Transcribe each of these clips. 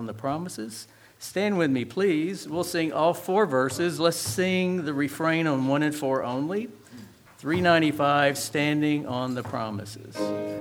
the Promises. Stand with me, please. We'll sing all 4 verses. Let's sing the refrain on 1 and 4 only. 395, Standing on the Promises.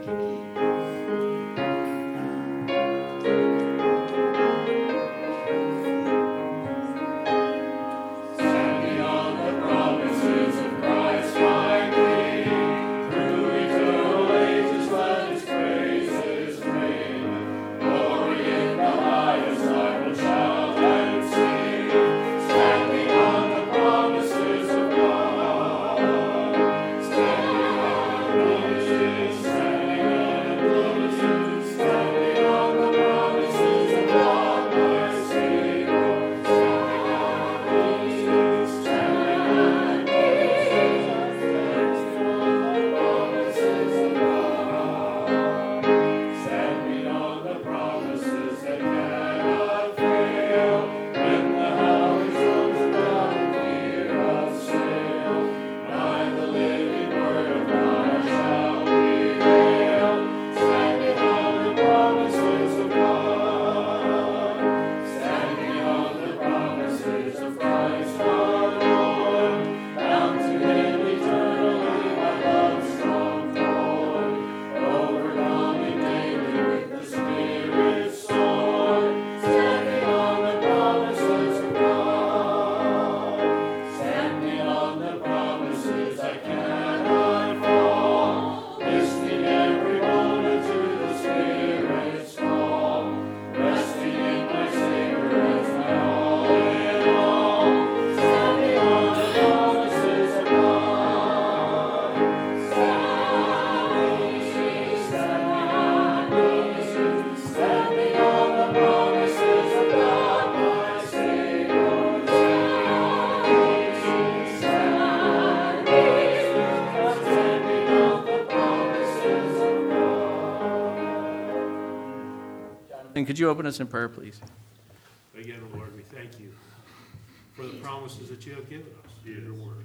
Could you open us in prayer, please? Again, Lord, we thank you for the promises that you have given us in your word.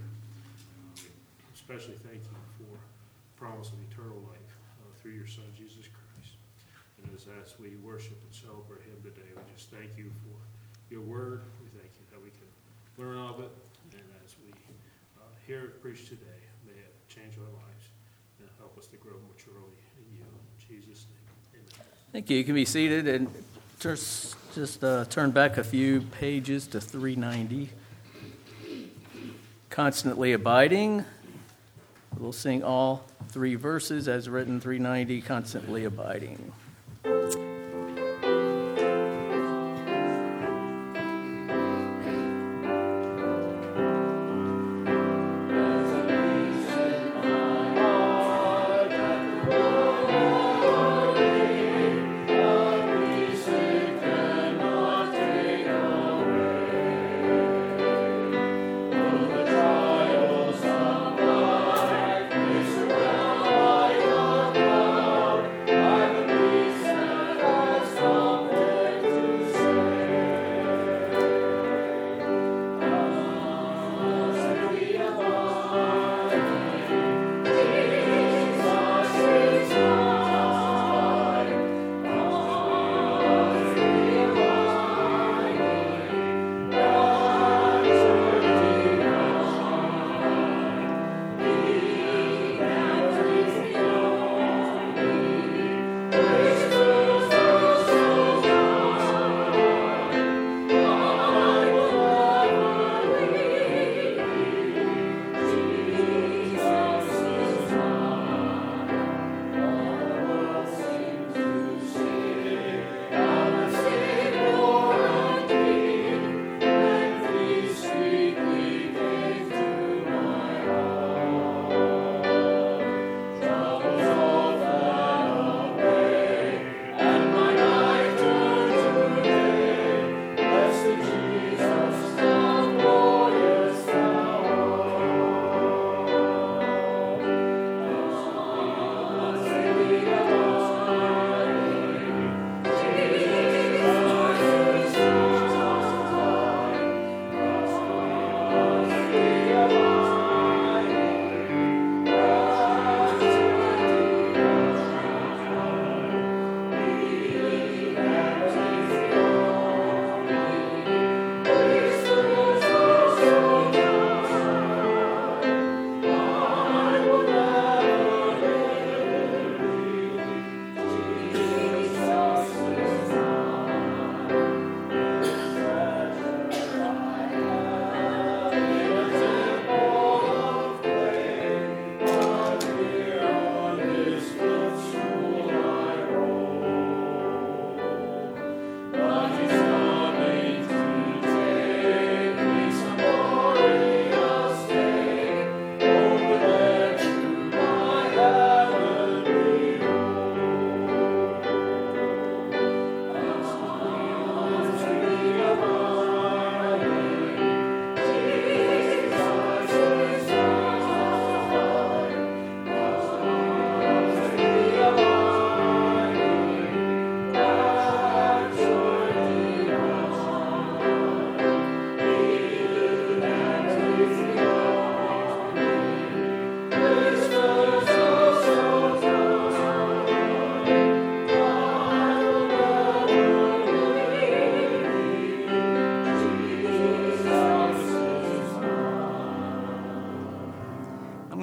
Especially thank you for the promise of eternal life through your Son, Jesus Christ. And as we worship and celebrate him today, we just thank you for your word. We thank you that we can learn of it. And as we hear it preached today, may it change our lives and help us to grow maturely in you. In Jesus' name. Thank you. You can be seated and just turn back a few pages to 390. Constantly abiding. We'll sing all 3 verses as written, 390, constantly abiding. I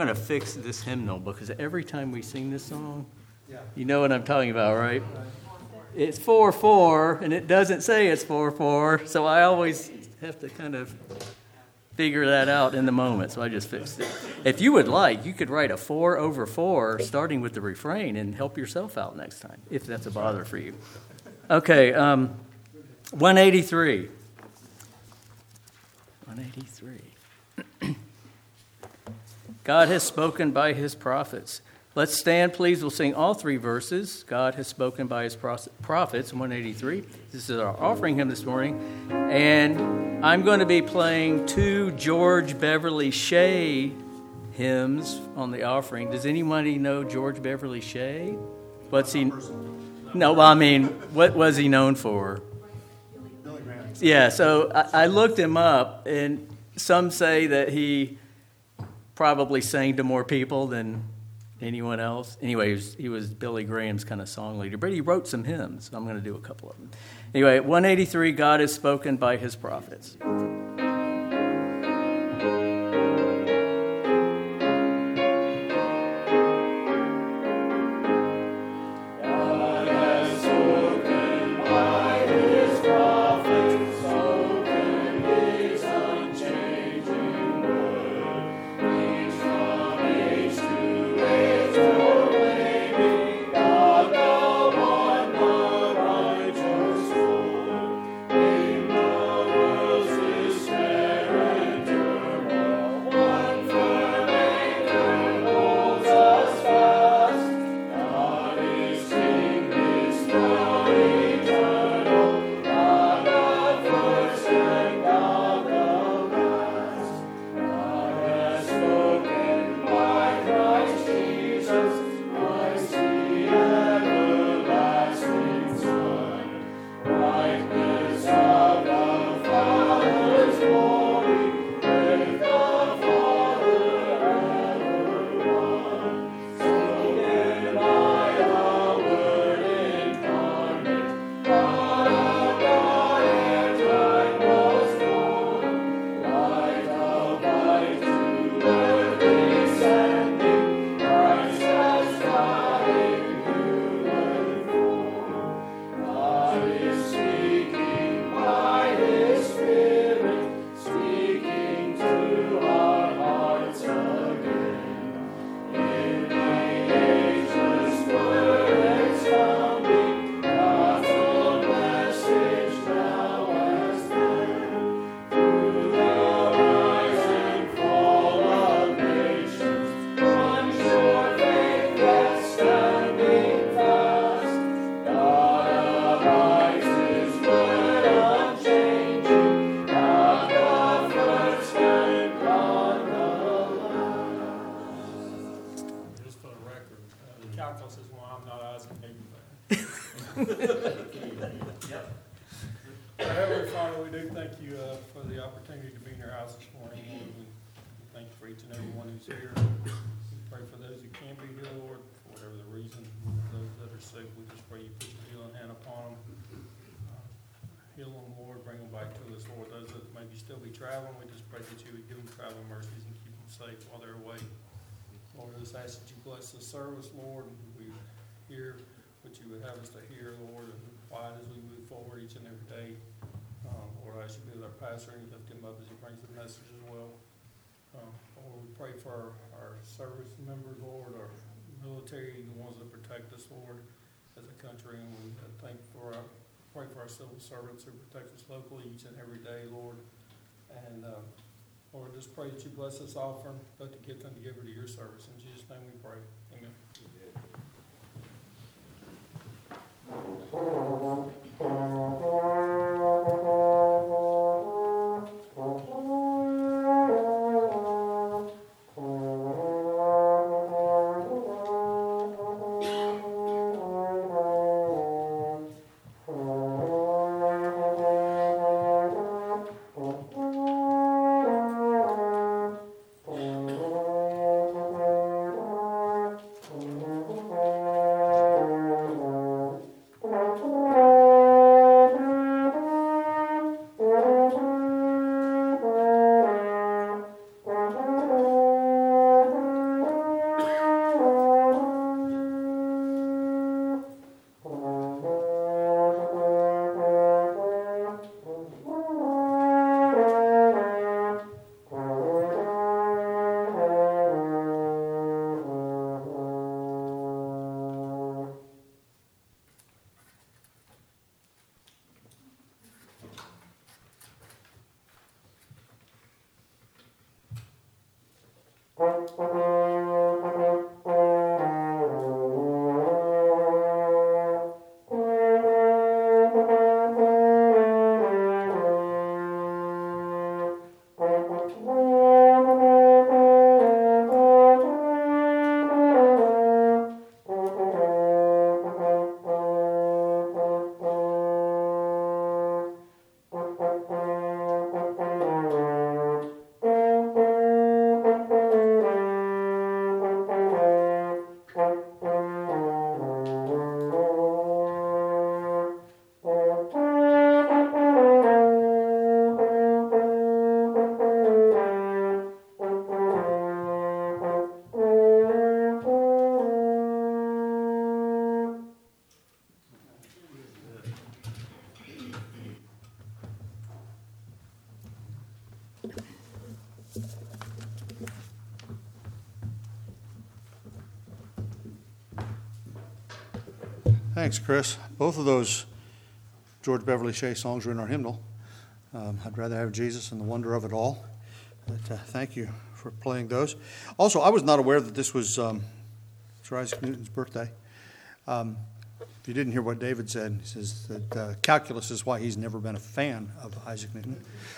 to fix this hymnal because every time we sing this song, you know what I'm talking about, right? It's 4/4, and it doesn't say it's 4/4, so I always have to kind of figure that out in the moment, so I just fixed it. If you would like, you could write a 4/4 starting with the refrain and help yourself out next time, if that's a bother for you. Okay, 183. 183. God has spoken by his prophets. Let's stand, please. We'll sing all three verses. God has spoken by his prophets, 183. This is our offering hymn this morning. And I'm going to be playing 2 George Beverly Shea hymns on the offering. Does anybody know George Beverly Shea? What's he? No, I mean, what was he known for? Billy Graham. Yeah, so I looked him up, and some say that he probably sang to more people than anyone else. Anyway, he was Billy Graham's kind of song leader, but he wrote some hymns. I'm going to do a couple of them. Anyway, 183, God has spoken by his prophets. Heavenly Father, we do thank you for the opportunity to be in your house this morning, Lord. We thank you for each and every one who's here. We pray for those who can't be here, Lord, for whatever the reason. Those that are sick, we just pray you put your healing hand upon them. Heal them, Lord, bring them back to us, Lord. Those that maybe still be traveling, we just pray that you would give them traveling mercies and keep them safe while they're away. Lord, I just ask that you bless the service, Lord, and we hear what you would have us to hear, Lord, and quiet as we move forward each and every day. Lord, I ask you to be with our pastor and lift him up as he brings the message as well. Lord, we pray for our service members, Lord, our military, the ones that protect us, Lord, as a country, and we pray for our civil servants who protect us locally each and every day, Lord. And Lord, just pray that you bless this offering, both the gift and the giver to your service. In Jesus' name we pray. Amen. Thanks, Chris. Both of those George Beverly Shea songs are in our hymnal. I'd rather have Jesus and the wonder of it all. But thank you for playing those. Also, I was not aware that this was Sir Isaac Newton's birthday. If you didn't hear what David said, he says that calculus is why he's never been a fan of Isaac Newton.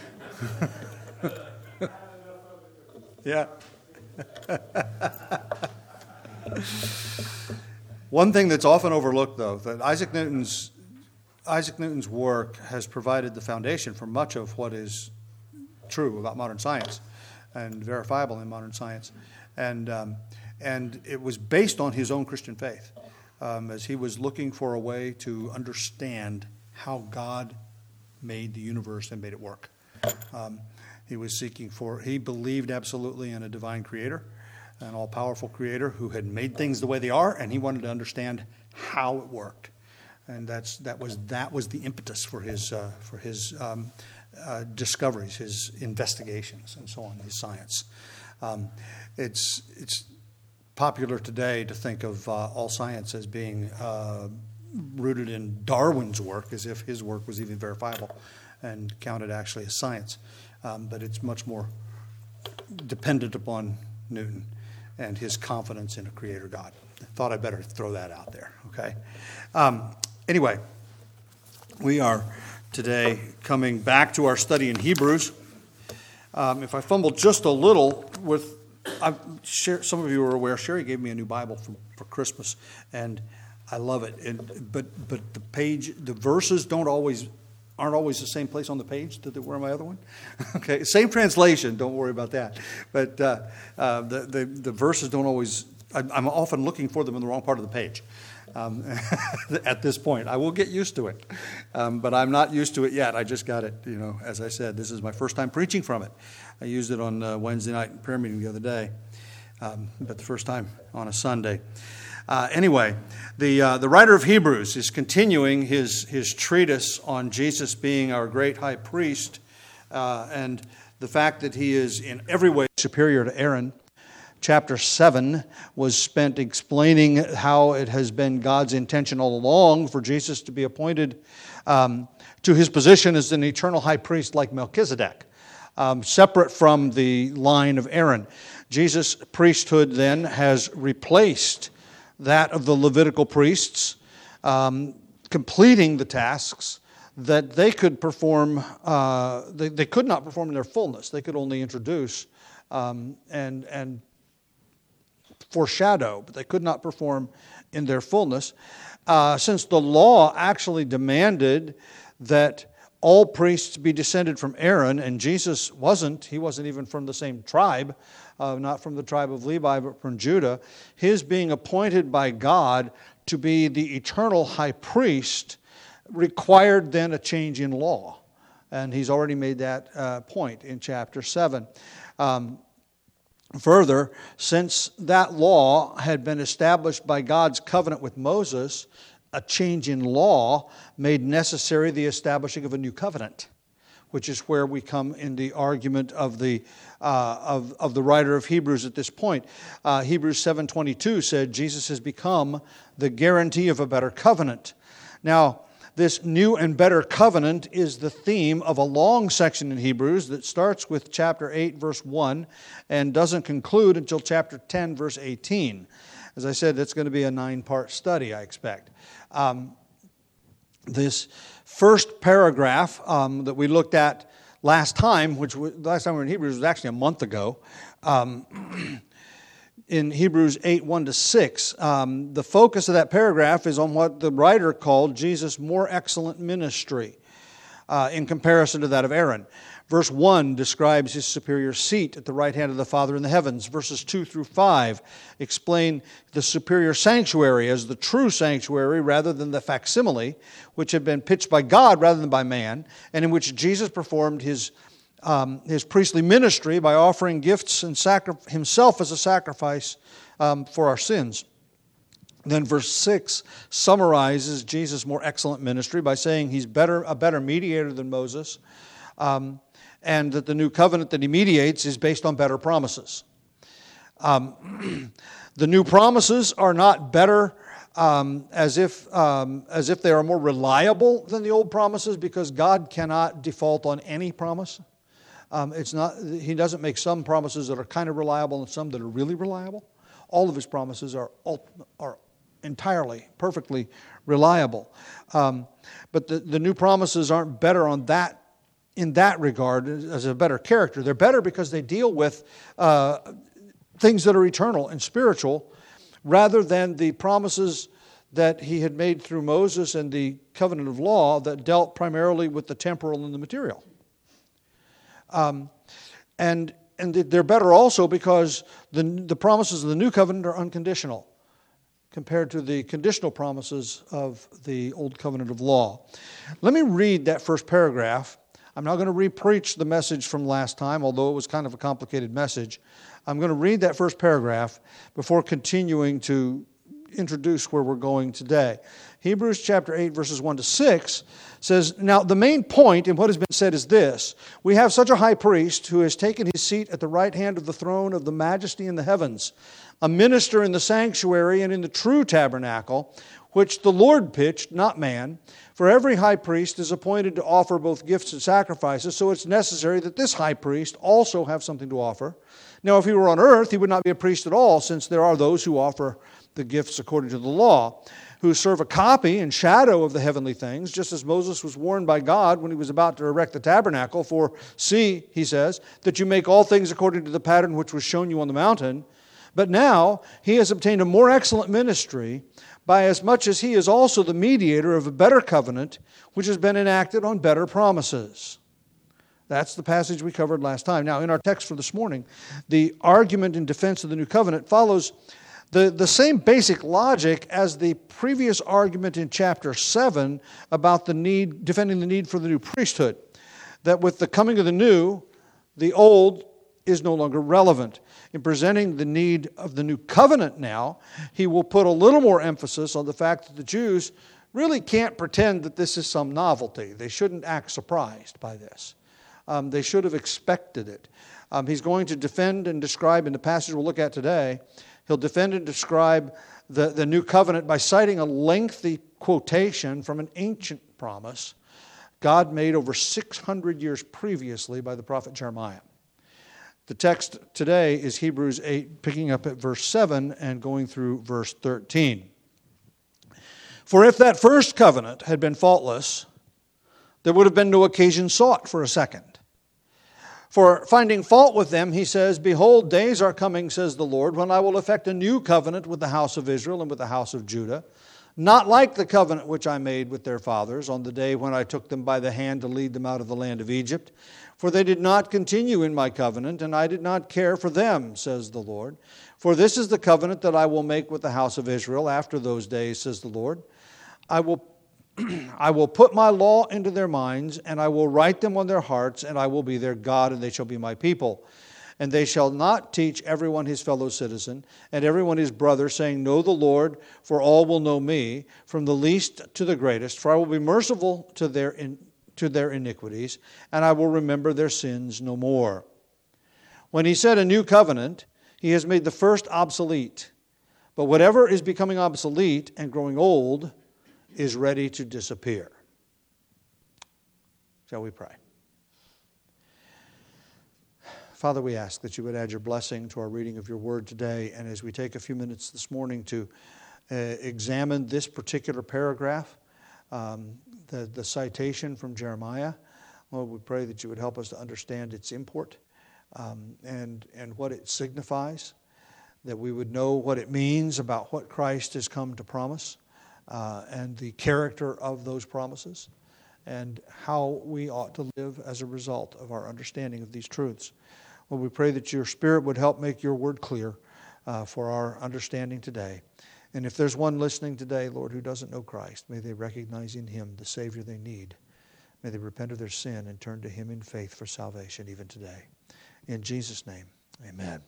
Yeah. One thing that's often overlooked, though, that Isaac Newton's work has provided the foundation for much of what is true about modern science and verifiable in modern science. And it was based on his own Christian faith, as he was looking for a way to understand how God made the universe and made it work. He believed absolutely in a divine creator, an all-powerful creator who had made things the way they are, and he wanted to understand how it worked. And that was the impetus for his discoveries, his investigations, and so on, his science. It's popular today to think of all science as being rooted in Darwin's work, as if his work was even verifiable and counted actually as science. But it's much more dependent upon Newton and his confidence in a creator God. I thought I'd better throw that out there, okay? Anyway, we are today coming back to our study in Hebrews. If I fumble just a little some of you are aware, Sherry gave me a new Bible for Christmas, and I love it. But the verses aren't always the same place on the page that they were on my other one. Okay, same translation. Don't worry about that. But the verses don't always. I'm often looking for them in the wrong part of the page. At this point, I will get used to it, but I'm not used to it yet. I just got it. As I said, this is my first time preaching from it. I used it on Wednesday night prayer meeting the other day, but the first time on a Sunday. Anyway, the writer of Hebrews is continuing his treatise on Jesus being our great high priest, and the fact that he is in every way superior to Aaron. Chapter 7 was spent explaining how it has been God's intention all along for Jesus to be appointed to his position as an eternal high priest like Melchizedek, separate from the line of Aaron. Jesus' priesthood then has replaced that of the Levitical priests, completing the tasks that they could perform. They could not perform in their fullness. They could only introduce and foreshadow, but they could not perform in their fullness. Since the law actually demanded that all priests be descended from Aaron, and Jesus wasn't. He wasn't even from the same tribe, not from the tribe of Levi, but from Judah. His being appointed by God to be the eternal high priest required then a change in law. And he's already made that point in chapter 7. Further, since that law had been established by God's covenant with Moses, a change in law made necessary the establishing of a new covenant, which is where we come in the argument of the writer of Hebrews at this point. Hebrews 7:22 said Jesus has become the guarantee of a better covenant. Now, this new and better covenant is the theme of a long section in Hebrews that starts with chapter 8, verse 1, and doesn't conclude until chapter 10, verse 18. As I said, that's going to be a 9-part study, I expect. This first paragraph that we looked at last time, last time we were in Hebrews was actually a month ago, in Hebrews 8, 1-6, the focus of that paragraph is on what the writer called Jesus' more excellent ministry in comparison to that of Aaron. Verse 1 describes his superior seat at the right hand of the Father in the heavens. Verses 2 through 5 explain the superior sanctuary as the true sanctuary rather than the facsimile, which had been pitched by God rather than by man, and in which Jesus performed his priestly ministry by offering gifts and himself as a sacrifice for our sins. Then verse 6 summarizes Jesus' more excellent ministry by saying he's a better mediator than Moses, and that the new covenant that he mediates is based on better promises. The new promises are not better as if they are more reliable than the old promises, because God cannot default on any promise. He doesn't make some promises that are kind of reliable and some that are really reliable. All of his promises are entirely, perfectly reliable. But the new promises aren't better in that regard as a better character. They're better because they deal with things that are eternal and spiritual, rather than the promises that he had made through Moses and the covenant of law that dealt primarily with the temporal and the material. And they're better also because the promises of the new covenant are unconditional compared to the conditional promises of the old covenant of law. Let me read that first paragraph. I'm not going to re-preach the message from last time, although it was kind of a complicated message. I'm going to read that first paragraph before continuing to introduce where we're going today. Hebrews chapter 8, verses 1 to 6 says, "Now the main point in what has been said is this: we have such a high priest who has taken his seat at the right hand of the throne of the majesty in the heavens, a minister in the sanctuary and in the true tabernacle, which the Lord pitched, not man. For every high priest is appointed to offer both gifts and sacrifices, so it's necessary that this high priest also have something to offer. Now, if he were on earth, he would not be a priest at all, since there are those who offer the gifts according to the law, who serve a copy and shadow of the heavenly things, just as Moses was warned by God when he was about to erect the tabernacle. For see, he says, that you make all things according to the pattern which was shown you on the mountain. But now he has obtained a more excellent ministry, by as much as he is also the mediator of a better covenant, which has been enacted on better promises." That's the passage we covered last time. Now, in our text for this morning, the argument in defense of the new covenant follows the same basic logic as the previous argument in chapter 7 about defending the need for the new priesthood. That with the coming of the new, the old is no longer relevant. In presenting the need of the new covenant now, he will put a little more emphasis on the fact that the Jews really can't pretend that this is some novelty. They shouldn't act surprised by this. They should have expected it. He's going to defend and describe, in the passage we'll look at today, he'll defend and describe the new covenant by citing a lengthy quotation from an ancient promise God made over 600 years previously by the prophet Jeremiah. The text today is Hebrews 8, picking up at verse 7 and going through verse 13. "For if that first covenant had been faultless, there would have been no occasion sought for a second. For finding fault with them, he says, Behold, days are coming, says the Lord, when I will effect a new covenant with the house of Israel and with the house of Judah, not like the covenant which I made with their fathers on the day when I took them by the hand to lead them out of the land of Egypt. For they did not continue in my covenant, and I did not care for them, says the Lord. For this is the covenant that I will make with the house of Israel after those days, says the Lord. I will put my law into their minds, and I will write them on their hearts, and I will be their God, and they shall be my people. And they shall not teach everyone his fellow citizen, and everyone his brother, saying, Know the Lord, for all will know me, from the least to the greatest. For I will be merciful to their iniquities, and I will remember their sins no more. When he said a new covenant, he has made the first obsolete. But whatever is becoming obsolete and growing old is ready to disappear." Shall we pray? Father, we ask that you would add your blessing to our reading of your word today, and as we take a few minutes this morning to examine this particular paragraph, the citation from Jeremiah, Lord, we pray that you would help us to understand its import and what it signifies, that we would know what it means about what Christ has come to promise, and the character of those promises, and how we ought to live as a result of our understanding of these truths. Lord, we pray that your Spirit would help make your word clear for our understanding today. And if there's one listening today, Lord, who doesn't know Christ, may they recognize in him the Savior they need. May they repent of their sin and turn to him in faith for salvation even today. In Jesus' name, amen.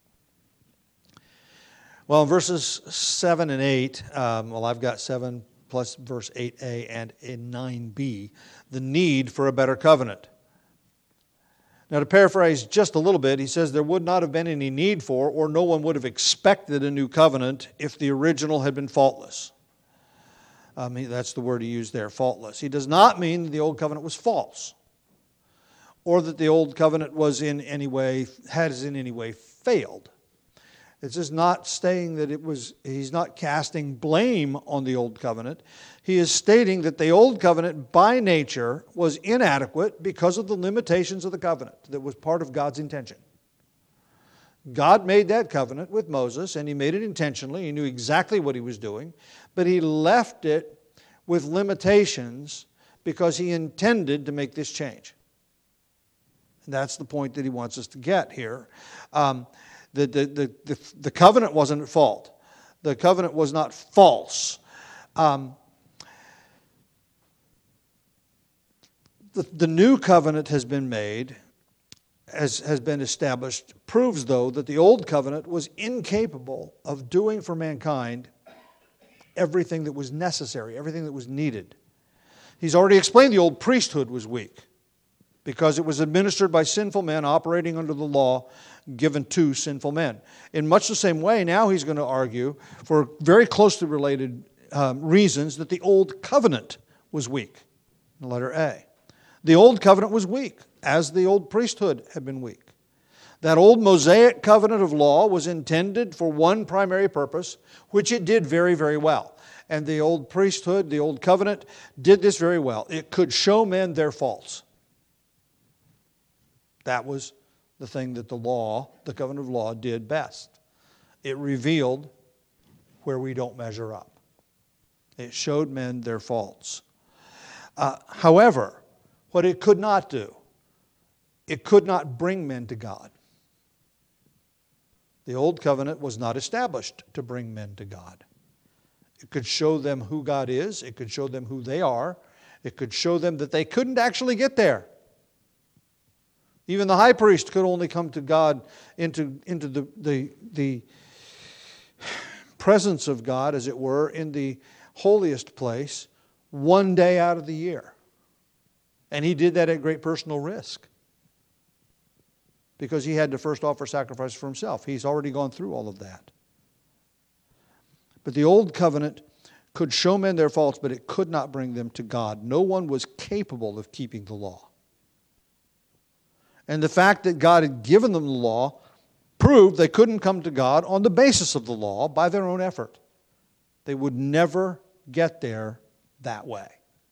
Well, in verses 7 and 8, I've got 7 plus verse 8a and in 9b, the need for a better covenant. Now, to paraphrase just a little bit, he says there would not have been any need for, or no one would have expected a new covenant if the original had been faultless. That's the word he used there, faultless. He does not mean that the old covenant was false, or that the old covenant has in any way failed. It's just not saying that he's not casting blame on the old covenant. He is stating that the old covenant by nature was inadequate because of the limitations of the covenant that was part of God's intention. God made that covenant with Moses, and he made it intentionally. He knew exactly what he was doing, but he left it with limitations because he intended to make this change. And that's the point that he wants us to get here. The covenant wasn't at fault. The covenant was not false. The new covenant has been made, has been established, proves, though, that the old covenant was incapable of doing for mankind everything that was necessary, everything that was needed. He's already explained the old priesthood was weak because it was administered by sinful men operating under the law given to sinful men. In much the same way, now he's going to argue, for very closely related reasons, that the old covenant was weak. Letter A. The old covenant was weak, as the old priesthood had been weak. That old Mosaic covenant of law was intended for one primary purpose, which it did very, very well. And the old priesthood, the old covenant, did this very well. It could show men their faults. That was the thing that the covenant of law, did best. It revealed where we don't measure up. It showed men their faults. However, what it could not do, it could not bring men to God. The old covenant was not established to bring men to God. It could show them who God is. It could show them who they are. It could show them that they couldn't actually get there. Even the high priest could only come to God into the presence of God, as it were, in the holiest place one day out of the year. And he did that at great personal risk because he had to first offer sacrifice for himself. He's already gone through all of that. But the old covenant could show men their faults, but it could not bring them to God. No one was capable of keeping the law. And the fact that God had given them the law proved they couldn't come to God on the basis of the law by their own effort. They would never get there that way.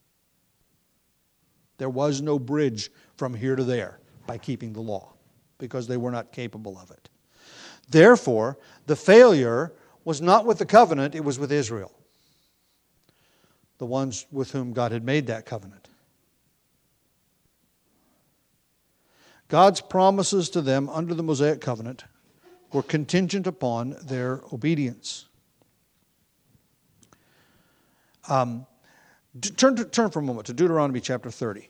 There was no bridge from here to there by keeping the law because they were not capable of it. Therefore, the failure was not with the covenant, it was with Israel, the ones with whom God had made that covenant. God's promises to them under the Mosaic covenant were contingent upon their obedience. Turn for a moment to Deuteronomy chapter 30.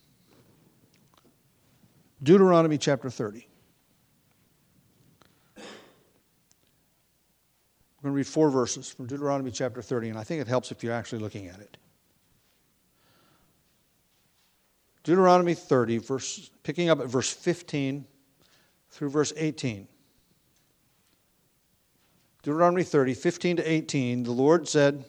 Deuteronomy chapter 30. We're going to read 4 verses from Deuteronomy chapter 30, and I think it helps if you're actually looking at it. Deuteronomy 30, picking up at verse 15 through verse 18. Deuteronomy 30, 15 to 18, the Lord said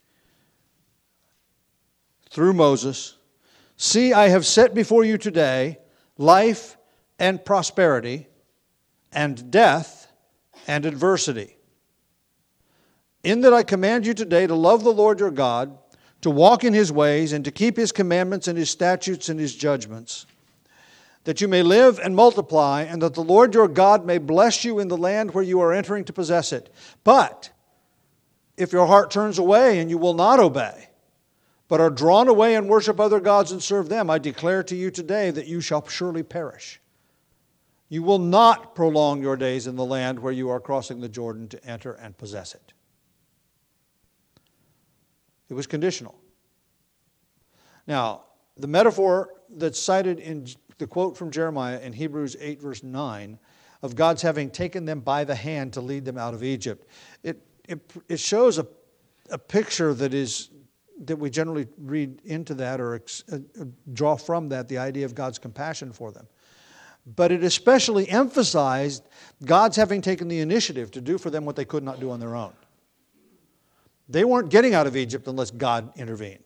through Moses, "See, I have set before you today life and prosperity, and death and adversity. In that I command you today to love the Lord your God, to walk in his ways, and to keep his commandments and his statutes and his judgments, that you may live and multiply, and that the Lord your God may bless you in the land where you are entering to possess it. But if your heart turns away and you will not obey, but are drawn away and worship other gods and serve them, I declare to you today that you shall surely perish. You will not prolong your days in the land where you are crossing the Jordan to enter and possess it." It was conditional. Now, the metaphor that's cited in the quote from Jeremiah in Hebrews 8, verse 9, of God's having taken them by the hand to lead them out of Egypt, it shows a picture that we generally read into that or draw from that the idea of God's compassion for them. But it especially emphasized God's having taken the initiative to do for them what they could not do on their own. They weren't getting out of Egypt unless God intervened.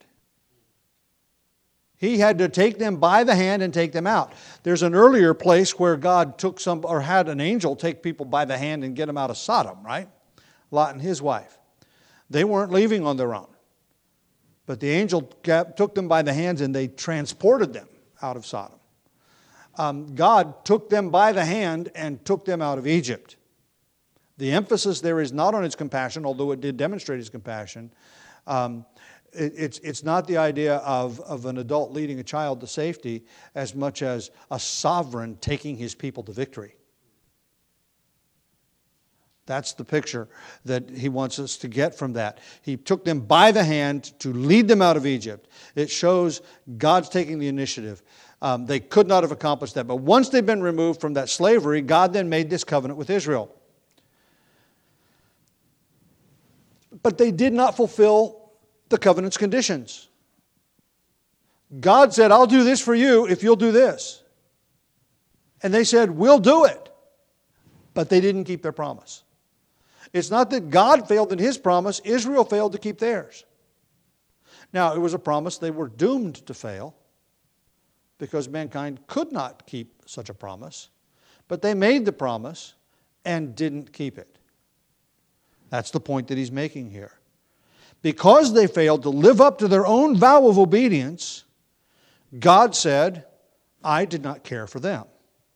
He had to take them by the hand and take them out. There's an earlier place where God had an angel take people by the hand and get them out of Sodom, right? Lot and his wife. They weren't leaving on their own. But the angel took them by the hands and they transported them out of Sodom. God took them by the hand and took them out of Egypt. The emphasis there is not on His compassion, although it did demonstrate His compassion. It's not the idea of an adult leading a child to safety as much as a sovereign taking his people to victory. That's the picture that He wants us to get from that. He took them by the hand to lead them out of Egypt. It shows God's taking the initiative. They could not have accomplished that. But once they've been removed from that slavery, God then made this covenant with Israel. But they did not fulfill the covenant's conditions. God said, I'll do this for you if you'll do this. And they said, we'll do it. But they didn't keep their promise. It's not that God failed in His promise, Israel failed to keep theirs. Now, it was a promise they were doomed to fail, because mankind could not keep such a promise. But they made the promise and didn't keep it. That's the point that He's making here. Because they failed to live up to their own vow of obedience, God said, I did not care for them.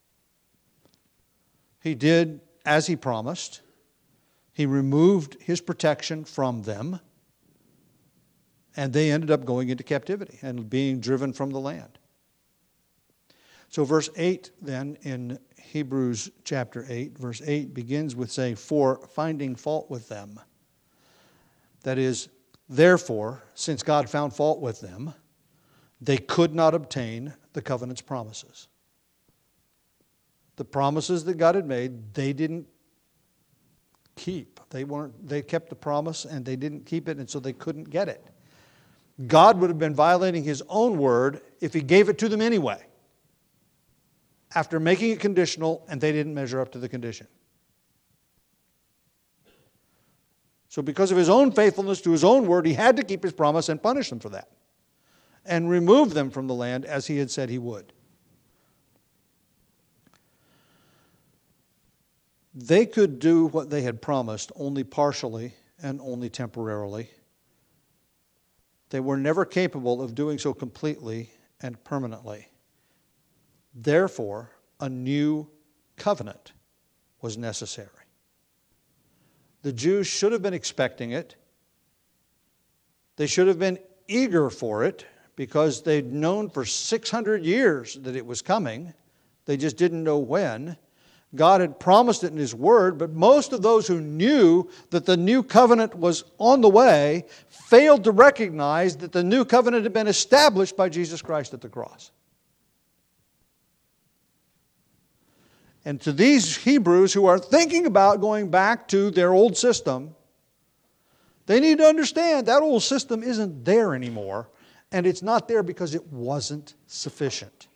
He did as He promised. He removed His protection from them, and they ended up going into captivity and being driven from the land. So verse 8 then in Hebrews chapter 8, verse 8 begins with saying, for finding fault with them. That is, therefore, since God found fault with them, they could not obtain the covenant's promises. The promises that God had made, they didn't keep. They kept the promise and they didn't keep it, and so they couldn't get it. God would have been violating His own word if He gave it to them anyway, after making it conditional and they didn't measure up to the condition. So because of His own faithfulness to His own word, He had to keep His promise and punish them for that, and remove them from the land as He had said He would. They could do what they had promised only partially and only temporarily. They were never capable of doing so completely and permanently. Therefore, a new covenant was necessary. The Jews should have been expecting it. They should have been eager for it because they'd known for 600 years that it was coming. They just didn't know when. God had promised it in His Word, but most of those who knew that the new covenant was on the way failed to recognize that the new covenant had been established by Jesus Christ at the cross. And to these Hebrews who are thinking about going back to their old system, they need to understand that old system isn't there anymore, and it's not there because it wasn't sufficient.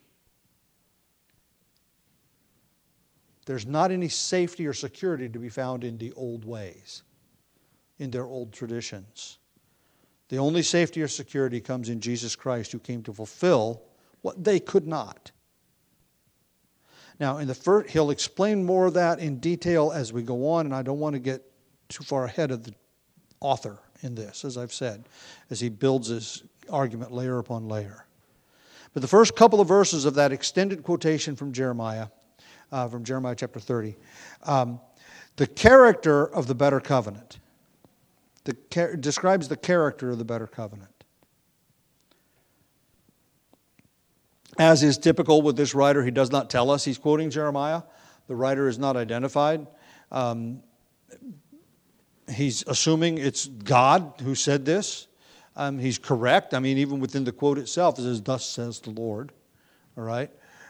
There's not any safety or security to be found in the old ways, in their old traditions. The only safety or security comes in Jesus Christ, who came to fulfill what they could not. Now, he'll explain more of that in detail as we go on, and I don't want to get too far ahead of the author in this, as I've said, as he builds his argument layer upon layer. But the first couple of verses of that extended quotation from Jeremiah chapter 30, the character of the better covenant, describes the character of the better covenant. As is typical with this writer, he does not tell us he's quoting Jeremiah. The writer is not identified. He's assuming it's God who said this. He's correct. I mean, even within the quote itself, it says, "Thus says the Lord." All right?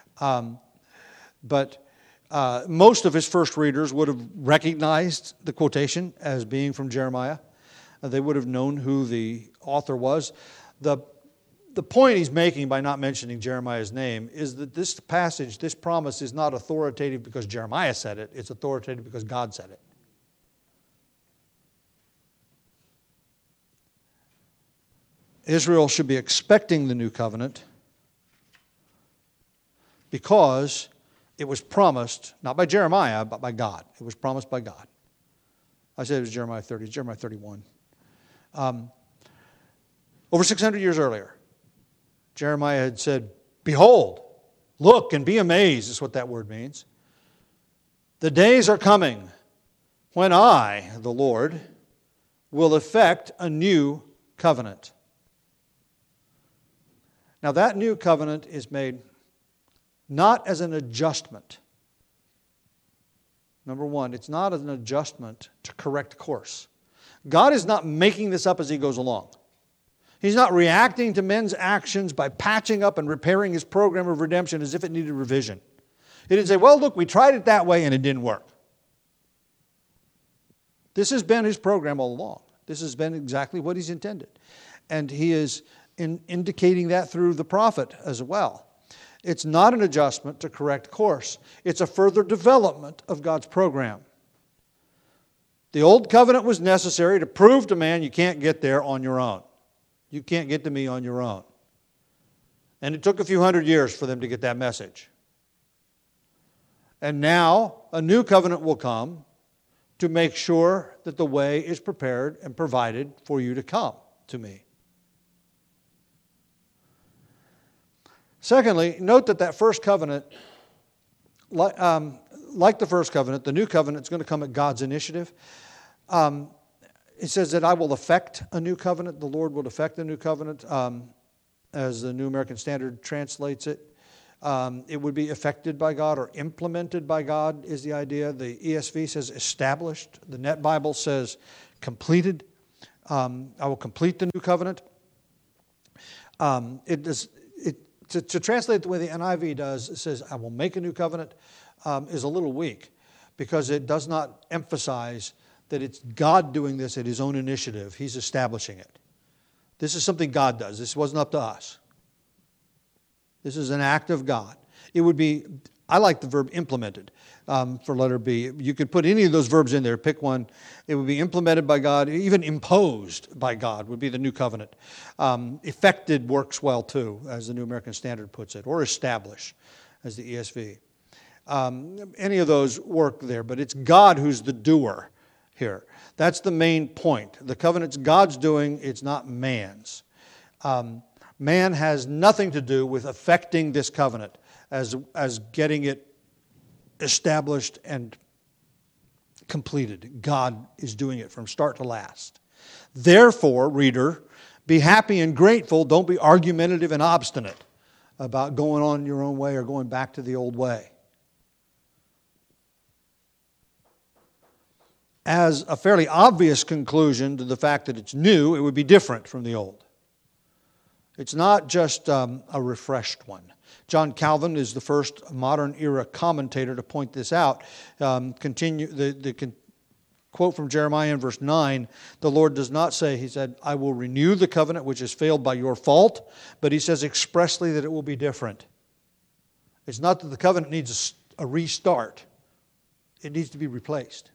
But most of his first readers would have recognized the quotation as being from Jeremiah. They would have known who the author was. the point he's making by not mentioning Jeremiah's name is that this passage, this promise, is not authoritative because Jeremiah said it. It's authoritative because God said it. Israel should be expecting the new covenant because it was promised, not by Jeremiah, but by God. It was promised by God. I said it was Jeremiah 30, it's Jeremiah 31. Over 600 years earlier, Jeremiah had said, "Behold, look and be amazed," is what that word means. "The days are coming when I, the Lord, will effect a new covenant." Now that new covenant is made not as an adjustment. Number one, it's not an adjustment to correct course. God is not making this up as He goes along. He's not reacting to men's actions by patching up and repairing His program of redemption as if it needed revision. He didn't say, well, look, we tried it that way and it didn't work. This has been His program all along. This has been exactly what He's intended. And He is indicating that through the prophet as well. It's not an adjustment to correct course. It's a further development of God's program. The old covenant was necessary to prove to man you can't get there on your own. You can't get to me on your own. And it took a few hundred years for them to get that message. And now a new covenant will come to make sure that the way is prepared and provided for you to come to me. Secondly, note that first covenant, like the first covenant, the new covenant is going to come at God's initiative. It says that I will effect a new covenant. The Lord will effect a new covenant, as the New American Standard translates it. It would be effected by God or implemented by God is the idea. The ESV says established. The Net Bible says completed. I will complete the new covenant. To translate it the way the NIV does, it says, I will make a new covenant, is a little weak because it does not emphasize that it's God doing this at His own initiative. He's establishing it. This is something God does. This wasn't up to us. This is an act of God. It would be, I like the verb implemented for letter B. You could put any of those verbs in there, pick one. It would be implemented by God, even imposed by God would be the new covenant. Effected works well too, as the New American Standard puts it, or establish, as the ESV. Any of those work there, but it's God who's the doer here. That's the main point. The covenant's God's doing, it's not man's. Man has nothing to do with affecting this covenant as getting it established and completed. God is doing it from start to last. Therefore, reader, be happy and grateful. Don't be argumentative and obstinate about going on your own way or going back to the old way. As a fairly obvious conclusion to the fact that it's new, it would be different from the old. It's not just a refreshed one. John Calvin is the first modern era commentator to point this out. The quote from Jeremiah in verse 9, the Lord does not say, He said, I will renew the covenant which has failed by your fault, but He says expressly that it will be different. It's not that the covenant needs a restart. It needs to be replaced.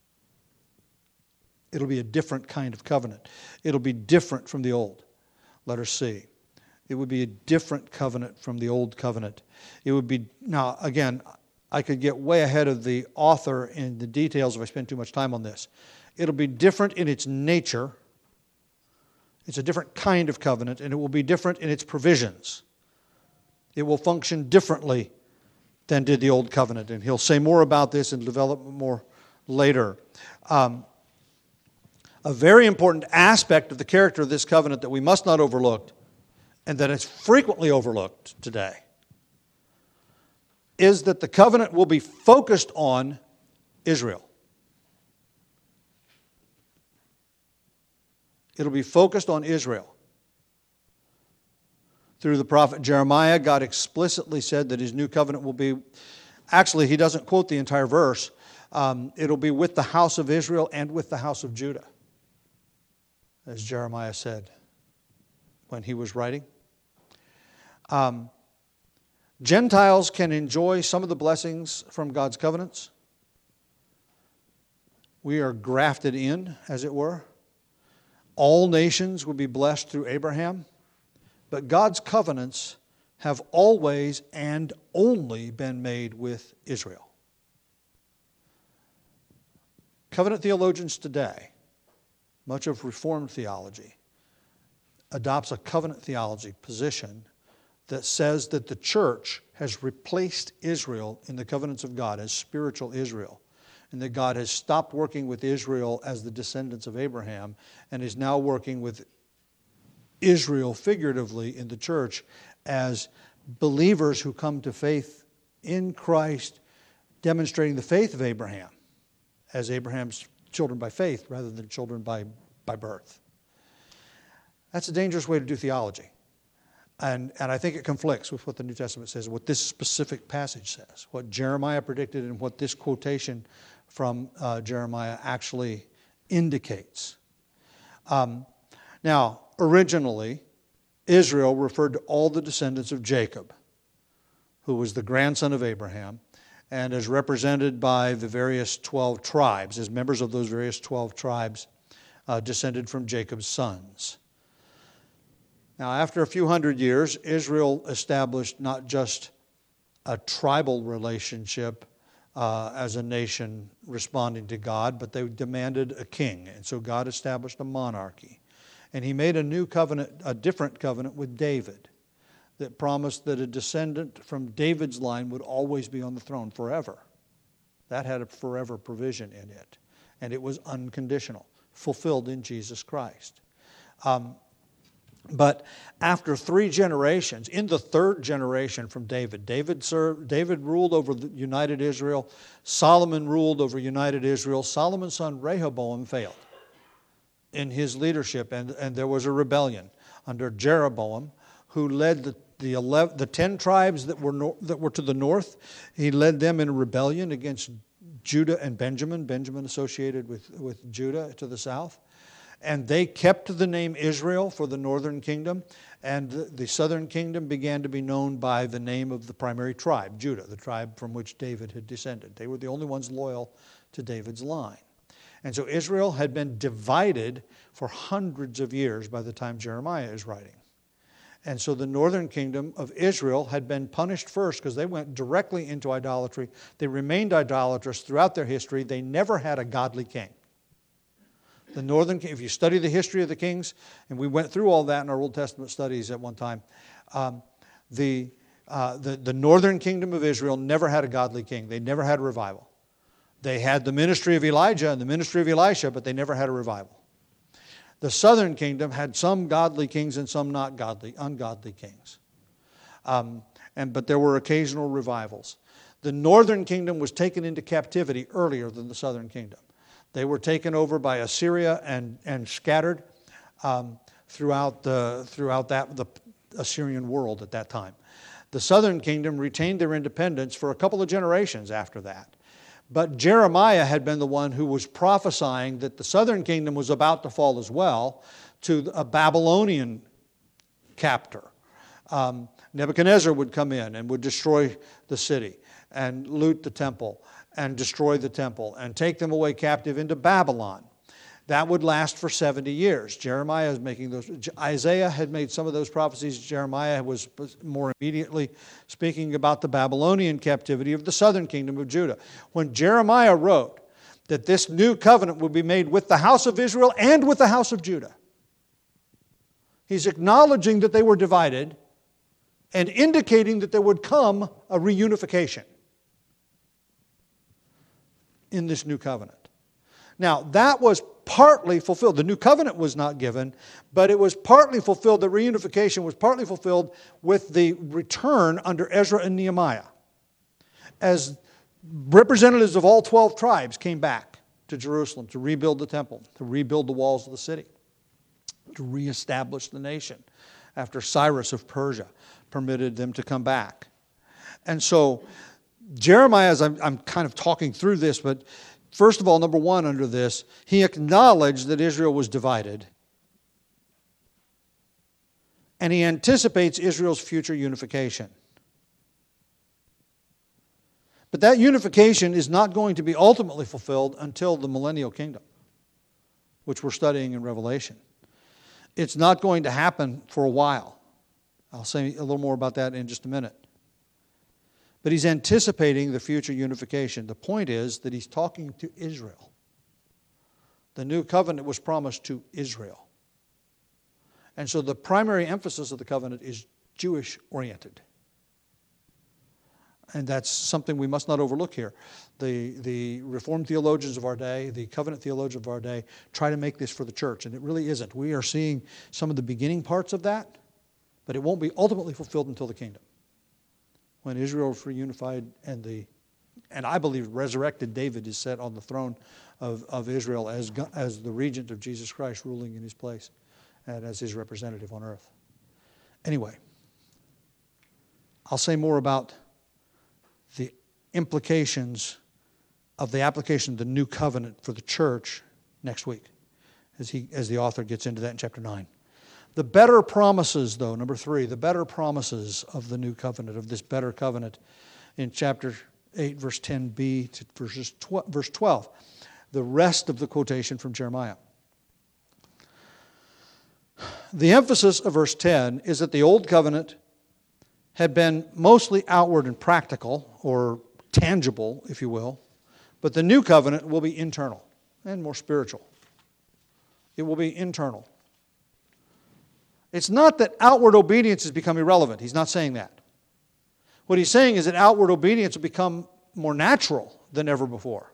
It'll be a different kind of covenant. It'll be different from the old. Letter C. It would be a different covenant from the old covenant. It would be, now again, I could get way ahead of the author in the details if I spend too much time on this. It'll be different in its nature. It's a different kind of covenant, and it will be different in its provisions. It will function differently than did the old covenant, and he'll say more about this and develop more later. A very important aspect of the character of this covenant that we must not overlook, and that is frequently overlooked today, is that the covenant will be focused on Israel. It'll be focused on Israel. Through the prophet Jeremiah, God explicitly said that His new covenant will be, actually He doesn't quote the entire verse, it'll be with the house of Israel and with the house of Judah, as Jeremiah said when he was writing. Gentiles can enjoy some of the blessings from God's covenants. We are grafted in, as it were. All nations will be blessed through Abraham. But God's covenants have always and only been made with Israel. Covenant theologians today, much of Reformed theology, adopts a covenant theology position that says that the church has replaced Israel in the covenants of God as spiritual Israel, and that God has stopped working with Israel as the descendants of Abraham and is now working with Israel figuratively in the church as believers who come to faith in Christ, demonstrating the faith of Abraham as Abraham's children by faith rather than children by birth. That's a dangerous way to do theology. And I think it conflicts with what the New Testament says, what this specific passage says, what Jeremiah predicted and what this quotation from Jeremiah actually indicates. Now, originally, Israel referred to all the descendants of Jacob, who was the grandson of Abraham, and is represented by the various 12 tribes, as members of those various 12 tribes descended from Jacob's sons. Now, after a few hundred years, Israel established not just a tribal relationship as a nation responding to God, but they demanded a king. And so God established a monarchy. And he made a new covenant, a different covenant with David that promised that a descendant from David's line would always be on the throne forever. That had a forever provision in it. And it was unconditional, fulfilled in Jesus Christ. But after 3 generations, in the 3rd generation from David, David ruled over united Israel. Solomon ruled over united Israel. Solomon's son Rehoboam failed in his leadership, and there was a rebellion under Jeroboam, who led the 10 tribes that were to the north. He led them in a rebellion against Judah and Benjamin associated with Judah to the south. And they kept the name Israel for the northern kingdom, and the southern kingdom began to be known by the name of the primary tribe, Judah, the tribe from which David had descended. They were the only ones loyal to David's line. And so Israel had been divided for hundreds of years by the time Jeremiah is writing. And so the northern kingdom of Israel had been punished first because they went directly into idolatry. They remained idolatrous throughout their history. They never had a godly king. The northern, if you study the history of the kings, and we went through all that in our Old Testament studies at one time, the northern kingdom of Israel never had a godly king. They never had a revival. They had the ministry of Elijah and the ministry of Elisha, but they never had a revival. The southern kingdom had some godly kings and some not godly, ungodly kings. But there were occasional revivals. The northern kingdom was taken into captivity earlier than the southern kingdom. They were taken over by Assyria and scattered throughout the Assyrian world at that time. The southern kingdom retained their independence for a couple of generations after that. But Jeremiah had been the one who was prophesying that the southern kingdom was about to fall as well to a Babylonian captor. Nebuchadnezzar would come in and would destroy the city and loot the temple and destroy the temple and take them away captive into Babylon. That would last for 70 years. Jeremiah is making those. Isaiah had made some of those prophecies. Jeremiah was more immediately speaking about the Babylonian captivity of the southern kingdom of Judah. When Jeremiah wrote that this new covenant would be made with the house of Israel and with the house of Judah, he's acknowledging that they were divided and indicating that there would come a reunification in this new covenant. Now, that was partly fulfilled. The new covenant was not given, but it was partly fulfilled. The reunification was partly fulfilled with the return under Ezra and Nehemiah, as representatives of all 12 tribes came back to Jerusalem to rebuild the temple, to rebuild the walls of the city, to reestablish the nation after Cyrus of Persia permitted them to come back. And so Jeremiah, as I'm kind of talking through this, but first of all, number one under this, he acknowledged that Israel was divided. And he anticipates Israel's future unification. But that unification is not going to be ultimately fulfilled until the millennial kingdom, which we're studying in Revelation. It's not going to happen for a while. I'll say a little more about that in just a minute. But he's anticipating the future unification. The point is that he's talking to Israel. The new covenant was promised to Israel. And so the primary emphasis of the covenant is Jewish-oriented. And that's something we must not overlook here. The Reformed theologians of our day, the covenant theologians of our day, try to make this for the church, and it really isn't. We are seeing some of the beginning parts of that, but it won't be ultimately fulfilled until the kingdom. When Israel is reunified and I believe resurrected David is set on the throne of Israel as the regent of Jesus Christ ruling in his place and as his representative on earth. Anyway, I'll say more about the implications of the application of the new covenant for the church next week as the author gets into that in chapter 9. The better promises, though, number 3, the better promises of the new covenant, of this better covenant in chapter 8, verse 10b to verse 12. The rest of the quotation from Jeremiah. The emphasis of verse 10 is that the old covenant had been mostly outward and practical, or tangible, if you will, but the new covenant will be internal and more spiritual. It will be internal. It's not that outward obedience has become irrelevant. He's not saying that. What he's saying is that outward obedience will become more natural than ever before.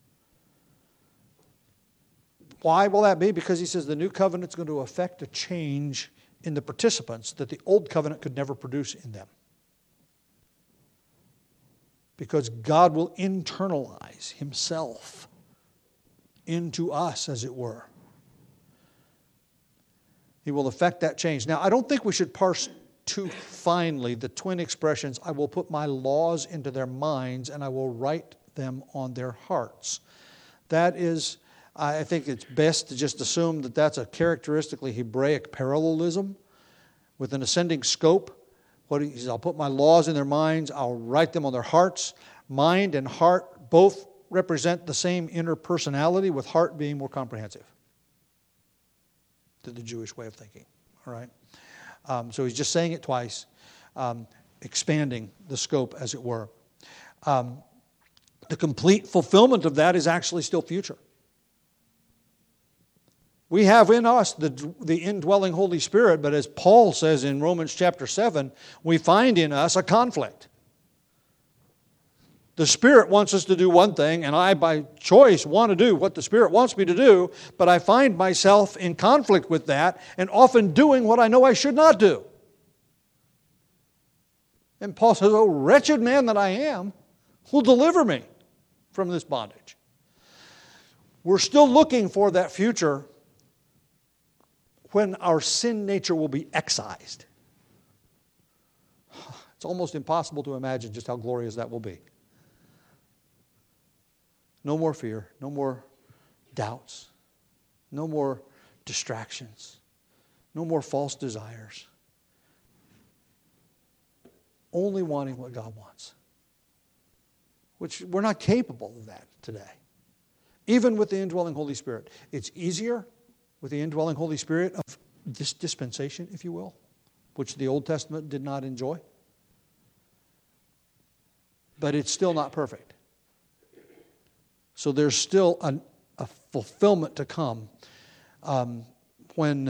Why will that be? Because he says the new covenant is going to affect a change in the participants that the old covenant could never produce in them. Because God will internalize himself into us, as it were. He will affect that change. Now, I don't think we should parse too finely the twin expressions, I will put my laws into their minds and I will write them on their hearts. That is, I think it's best to just assume that that's a characteristically Hebraic parallelism with an ascending scope. What he says, I'll put my laws in their minds, I'll write them on their hearts. Mind and heart both represent the same inner personality, with heart being more comprehensive to the Jewish way of thinking. All right? So he's just saying it twice, expanding the scope, as it were. The complete fulfillment of that is actually still future. We have in us the indwelling Holy Spirit, but as Paul says in Romans chapter 7, we find in us a conflict. The Spirit wants us to do one thing, and I, by choice, want to do what the Spirit wants me to do, but I find myself in conflict with that and often doing what I know I should not do. And Paul says, "Oh, wretched man that I am, who will deliver me from this bondage?" We're still looking for that future when our sin nature will be excised. It's almost impossible to imagine just how glorious that will be. No more fear, no more doubts, no more distractions, no more false desires. Only wanting what God wants, which we're not capable of that today. Even with the indwelling Holy Spirit. It's easier with the indwelling Holy Spirit of this dispensation, if you will, which the Old Testament did not enjoy. But it's still not perfect. So there's still a fulfillment to come when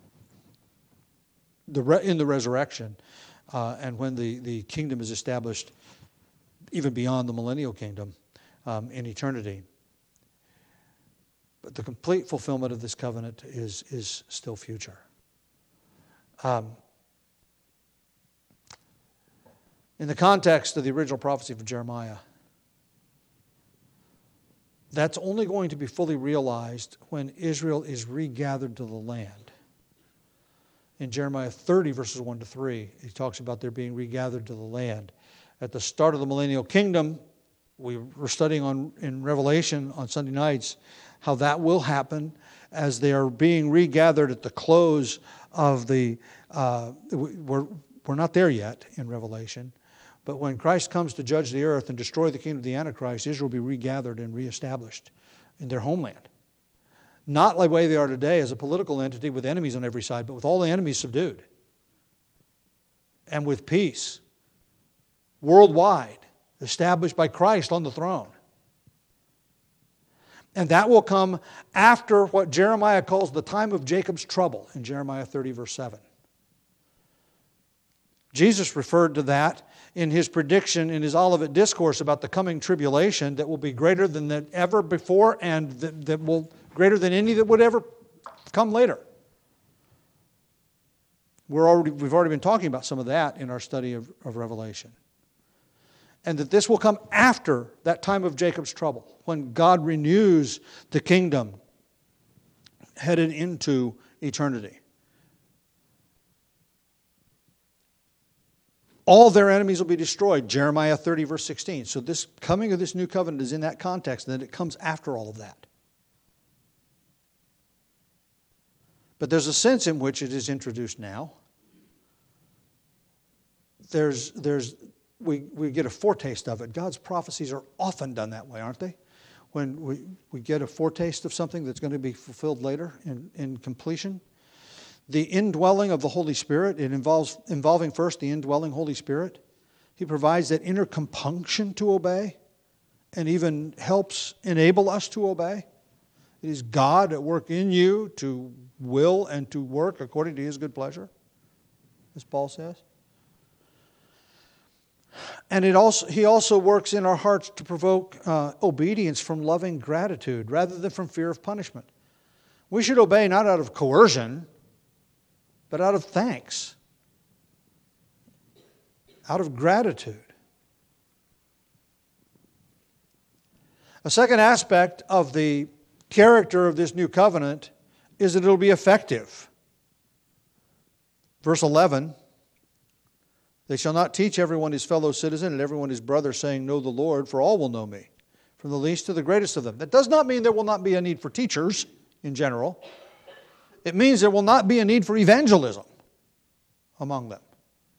in the resurrection and when the kingdom is established even beyond the millennial kingdom in eternity. But the complete fulfillment of this covenant is still future. In the context of the original prophecy of Jeremiah, that's only going to be fully realized when Israel is regathered to the land. In Jeremiah 30, verses 1 to 3, he talks about their being regathered to the land. At the start of the millennial kingdom, we were studying in Revelation on Sunday nights how that will happen as they are being regathered at the close of the We're not there yet in Revelation. But when Christ comes to judge the earth and destroy the kingdom of the Antichrist, Israel will be regathered and reestablished in their homeland. Not like the way they are today as a political entity with enemies on every side, but with all the enemies subdued. And with peace. Worldwide. Established by Christ on the throne. And that will come after what Jeremiah calls the time of Jacob's trouble in Jeremiah 30 verse 7. Jesus referred to that in his prediction in his Olivet Discourse about the coming tribulation that will be greater than that ever before and that will greater than any that would ever come later. We've already been talking about some of that in our study of Revelation. And that this will come after that time of Jacob's trouble, when God renews the kingdom headed into eternity. All their enemies will be destroyed, Jeremiah 30, verse 16. So this coming of this new covenant is in that context, and that it comes after all of that. But there's a sense in which it is introduced now. We get a foretaste of it. God's prophecies are often done that way, aren't they? When we get a foretaste of something that's going to be fulfilled later in completion. The indwelling of the Holy Spirit, it involving first the indwelling Holy Spirit. He provides that inner compunction to obey and even helps enable us to obey. It is God at work in you to will and to work according to His good pleasure, as Paul says. And He also works in our hearts to provoke obedience from loving gratitude rather than from fear of punishment. We should obey not out of coercion, but out of thanks, out of gratitude. A second aspect of the character of this new covenant is that it will be effective. Verse 11, they shall not teach everyone his fellow citizen and everyone his brother, saying, know the Lord, for all will know me, from the least to the greatest of them. That does not mean there will not be a need for teachers in general. It means there will not be a need for evangelism among them.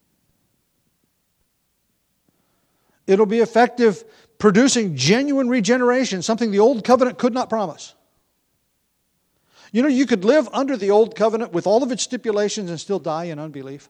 It'll be effective, producing genuine regeneration, something the old covenant could not promise. You know, you could live under the old covenant with all of its stipulations and still die in unbelief.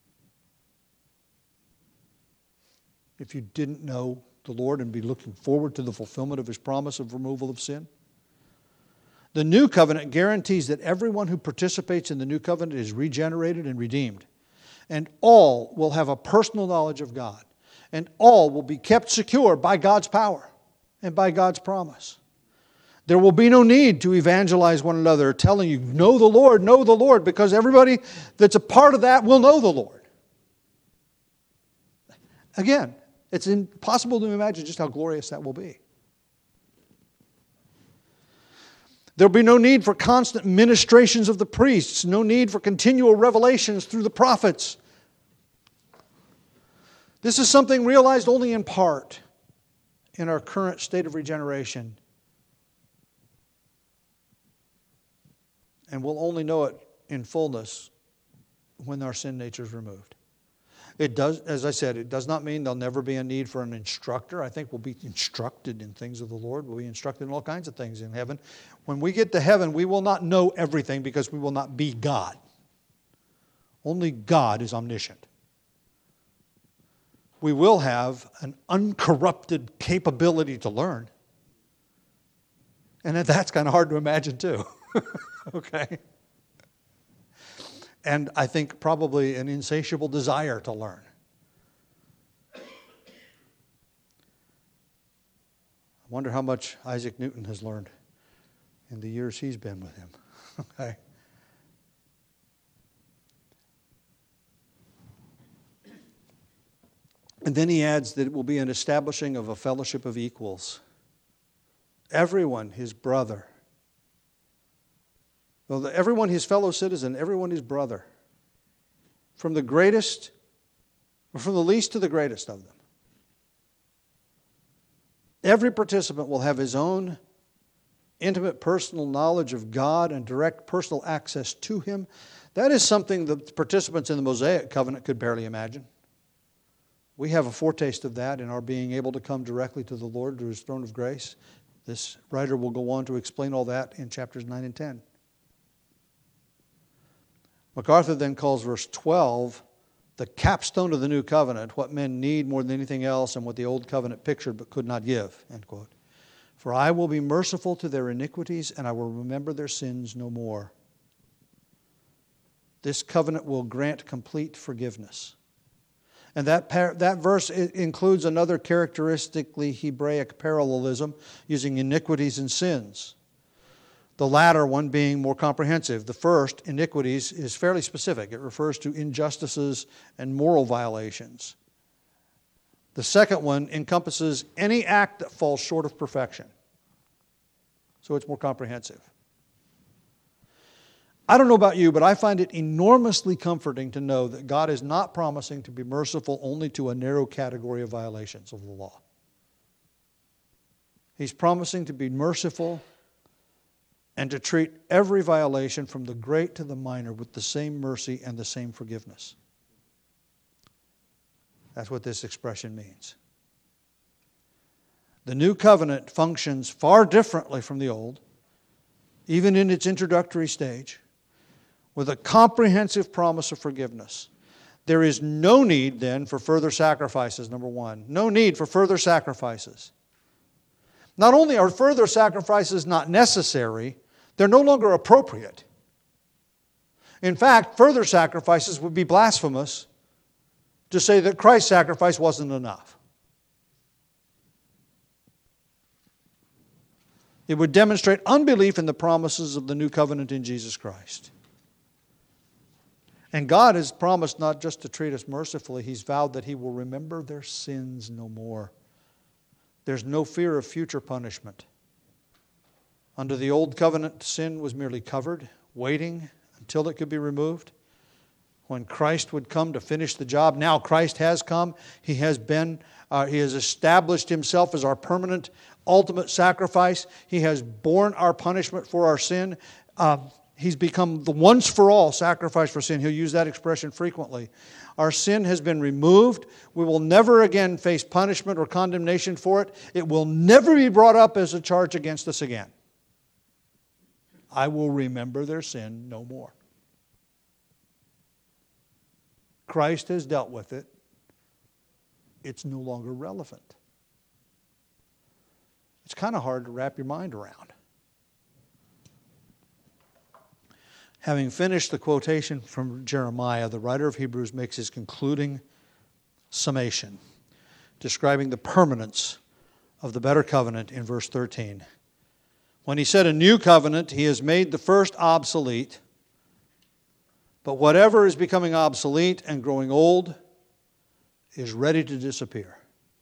If you didn't know the Lord and be looking forward to the fulfillment of His promise of removal of sin. The new covenant guarantees that everyone who participates in the new covenant is regenerated and redeemed. And all will have a personal knowledge of God. And all will be kept secure by God's power and by God's promise. There will be no need to evangelize one another, telling you, know the Lord, because everybody that's a part of that will know the Lord. Again, it's impossible to imagine just how glorious that will be. There will be no need for constant ministrations of the priests, no need for continual revelations through the prophets. This is something realized only in part in our current state of regeneration. And we'll only know it in fullness when our sin nature is removed. It does, as I said, it does not mean there'll never be a need for an instructor. I think we'll be instructed in things of the Lord. We'll be instructed in all kinds of things in heaven. When we get to heaven, we will not know everything because we will not be God. Only God is omniscient. We will have an uncorrupted capability to learn. And that's kind of hard to imagine too. Okay? And I think probably an insatiable desire to learn. I wonder how much Isaac Newton has learned in the years he's been with him. Okay? And then he adds that it will be an establishing of a fellowship of equals. Everyone his brother. Well, everyone his fellow citizen, everyone his brother. From the greatest, or from the least to the greatest of them. Every participant will have his own intimate personal knowledge of God and direct personal access to Him. That is something that participants in the Mosaic covenant could barely imagine. We have a foretaste of that in our being able to come directly to the Lord, to His throne of grace. This writer will go on to explain all that in chapters 9 and 10. MacArthur then calls verse 12 the capstone of the new covenant, what men need more than anything else and what the old covenant pictured but could not give, end quote. For I will be merciful to their iniquities, and I will remember their sins no more. This covenant will grant complete forgiveness. And that verse includes another characteristically Hebraic parallelism, using iniquities and sins. The latter one being more comprehensive. The first, iniquities, is fairly specific. It refers to injustices and moral violations. The second one encompasses any act that falls short of perfection. So it's more comprehensive. I don't know about you, but I find it enormously comforting to know that God is not promising to be merciful only to a narrow category of violations of the law. He's promising to be merciful and to treat every violation from the great to the minor with the same mercy and the same forgiveness. That's what this expression means. The new covenant functions far differently from the old, even in its introductory stage, with a comprehensive promise of forgiveness. There is no need then for further sacrifices, number one. No need for further sacrifices. Not only are further sacrifices not necessary, they're no longer appropriate. In fact, further sacrifices would be blasphemous to say that Christ's sacrifice wasn't enough. It would demonstrate unbelief in the promises of the new covenant in Jesus Christ. And God has promised not just to treat us mercifully, He's vowed that He will remember their sins no more. There's no fear of future punishment. Under the old covenant, sin was merely covered, waiting until it could be removed. When Christ would come to finish the job, now Christ has come. He has established Himself as our permanent, ultimate sacrifice. He has borne our punishment for our sin. He's become the once-for-all sacrifice for sin. He'll use that expression frequently. Our sin has been removed. We will never again face punishment or condemnation for it. It will never be brought up as a charge against us again. I will remember their sin no more. Christ has dealt with it. It's no longer relevant. It's kind of hard to wrap your mind around. Having finished the quotation from Jeremiah, the writer of Hebrews makes his concluding summation, describing the permanence of the better covenant in verse 13. When he said a new covenant, he has made the first obsolete. But whatever is becoming obsolete and growing old is ready to disappear.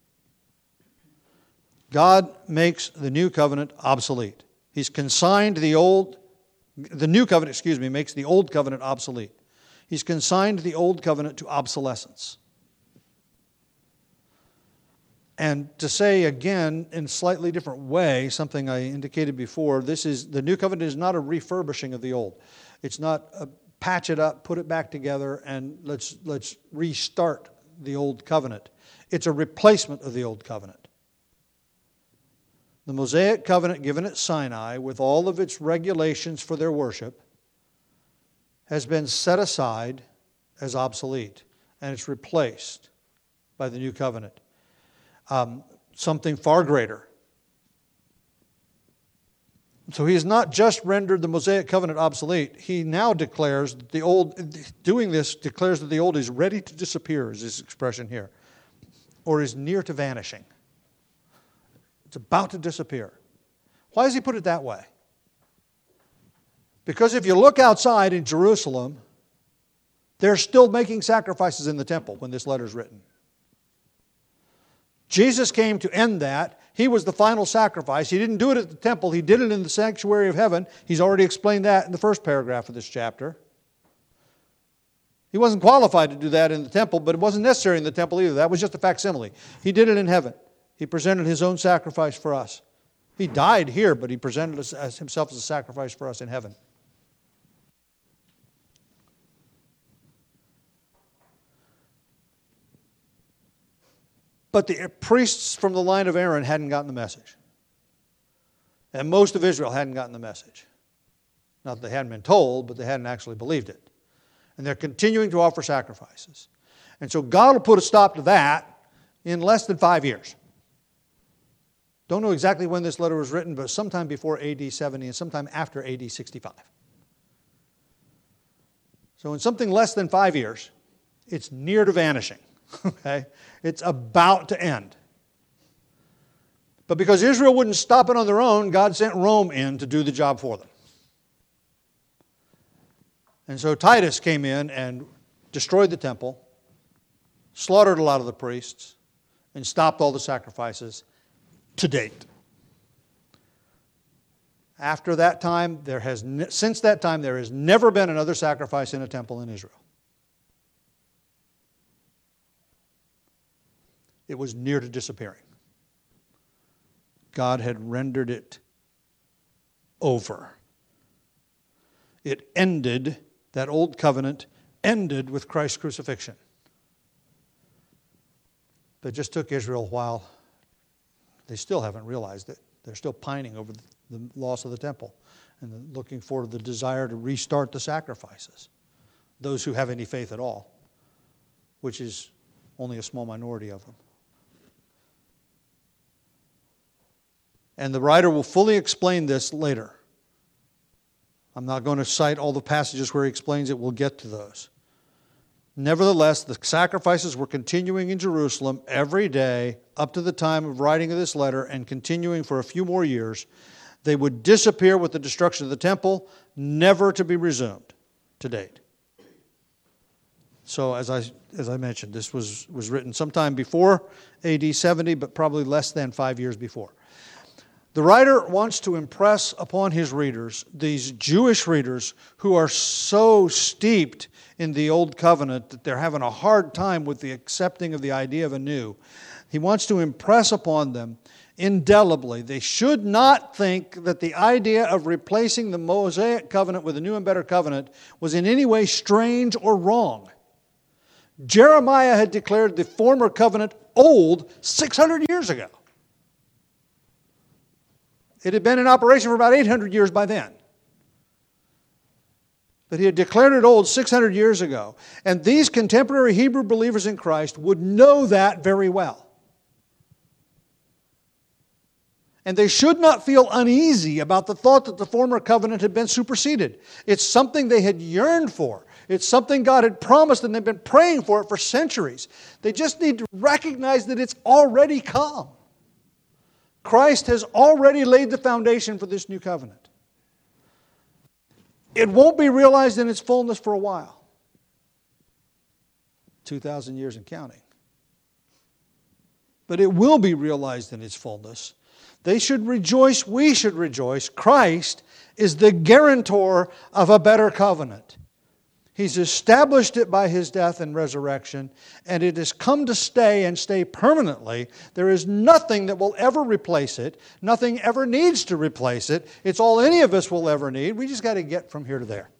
God makes the new covenant obsolete. He's consigned the new covenant, makes the old covenant obsolete. He's consigned the old covenant to obsolescence. And to say again in a slightly different way, something I indicated before, the new covenant is not a refurbishing of the old. It's not a patch it up, put it back together, and let's restart the old covenant. It's a replacement of the old covenant. The Mosaic covenant given at Sinai, with all of its regulations for their worship, has been set aside as obsolete, and it's replaced by the new covenant. Something far greater. So he has not just rendered the Mosaic covenant obsolete. He now declares that the old is ready to disappear, is his expression here, or is near to vanishing. It's about to disappear. Why does he put it that way? Because if you look outside in Jerusalem, they're still making sacrifices in the temple when this letter is written. Jesus came to end that. He was the final sacrifice. He didn't do it at the temple. He did it in the sanctuary of heaven. He's already explained that in the first paragraph of this chapter. He wasn't qualified to do that in the temple, but it wasn't necessary in the temple either. That was just a facsimile. He did it in heaven. He presented His own sacrifice for us. He died here, but He presented Himself as a sacrifice for us in heaven. But the priests from the line of Aaron hadn't gotten the message. And most of Israel hadn't gotten the message. Not that they hadn't been told, but they hadn't actually believed it. And they're continuing to offer sacrifices. And so God will put a stop to that in less than 5 years. Don't know exactly when this letter was written, but sometime before AD 70 and sometime after AD 65. So in something less than 5 years, it's near to vanishing. Okay? It's about to end. But because Israel wouldn't stop it on their own, God sent Rome in to do the job for them. And so Titus came in and destroyed the temple, slaughtered a lot of the priests, and stopped all the sacrifices to date. After that time, since that time, there has never been another sacrifice in a temple in Israel. It was near to disappearing. God had rendered it over. It ended, that old covenant ended with Christ's crucifixion. But it just took Israel a while. They still haven't realized it. They're still pining over the loss of the temple and looking for the desire to restart the sacrifices. Those who have any faith at all, which is only a small minority of them. And the writer will fully explain this later. I'm not going to cite all the passages where he explains it. We'll get to those. Nevertheless, the sacrifices were continuing in Jerusalem every day up to the time of writing of this letter and continuing for a few more years. They would disappear with the destruction of the temple, never to be resumed to date. So as I mentioned, this was written sometime before AD 70, but probably less than 5 years before. The writer wants to impress upon his readers, these Jewish readers who are so steeped in the Old Covenant that they're having a hard time with the accepting of the idea of a new. He wants to impress upon them indelibly. They should not think that the idea of replacing the Mosaic covenant with a new and better covenant was in any way strange or wrong. Jeremiah had declared the former covenant old 600 years ago. It had been in operation for about 800 years by then. But he had declared it old 600 years ago. And these contemporary Hebrew believers in Christ would know that very well. And they should not feel uneasy about the thought that the former covenant had been superseded. It's something they had yearned for. It's something God had promised, and they've been praying for it for centuries. They just need to recognize that it's already come. Christ has already laid the foundation for this new covenant. It won't be realized in its fullness for a while. 2,000 years and counting. But it will be realized in its fullness. They should rejoice, we should rejoice. Christ is the guarantor of a better covenant. He's established it by His death and resurrection, and it has come to stay and stay permanently. There is nothing that will ever replace it. Nothing ever needs to replace it. It's all any of us will ever need. We just got to get from here to there.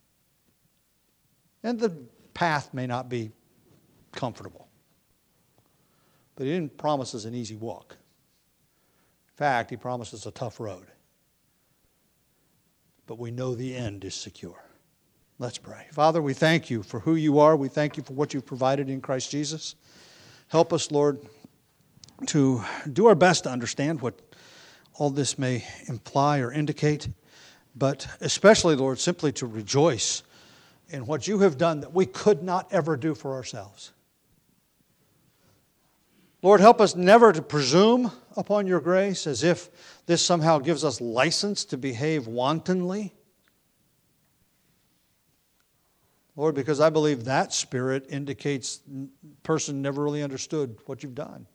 And the path may not be comfortable. But He didn't promise us an easy walk. In fact, He promised us a tough road. But we know the end is secure. Let's pray. Father, we thank You for who You are. We thank You for what You've provided in Christ Jesus. Help us, Lord, to do our best to understand what all this may imply or indicate, but especially, Lord, simply to rejoice in what You have done that we could not ever do for ourselves. Lord, help us never to presume upon Your grace as if this somehow gives us license to behave wantonly. Lord, because I believe that spirit indicates the person never really understood what You've done.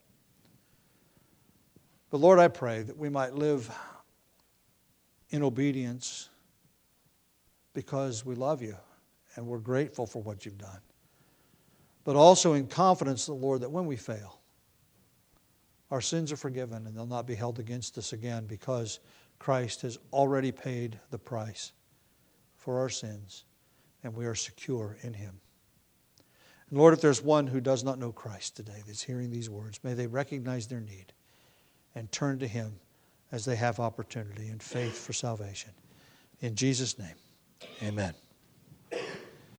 But Lord, I pray that we might live in obedience because we love You and we're grateful for what You've done. But also in confidence, Lord, that when we fail, our sins are forgiven and they'll not be held against us again because Christ has already paid the price for our sins. And we are secure in Him. Lord, if there's one who does not know Christ today that's hearing these words, may they recognize their need and turn to Him as they have opportunity and faith for salvation. In Jesus' name, amen.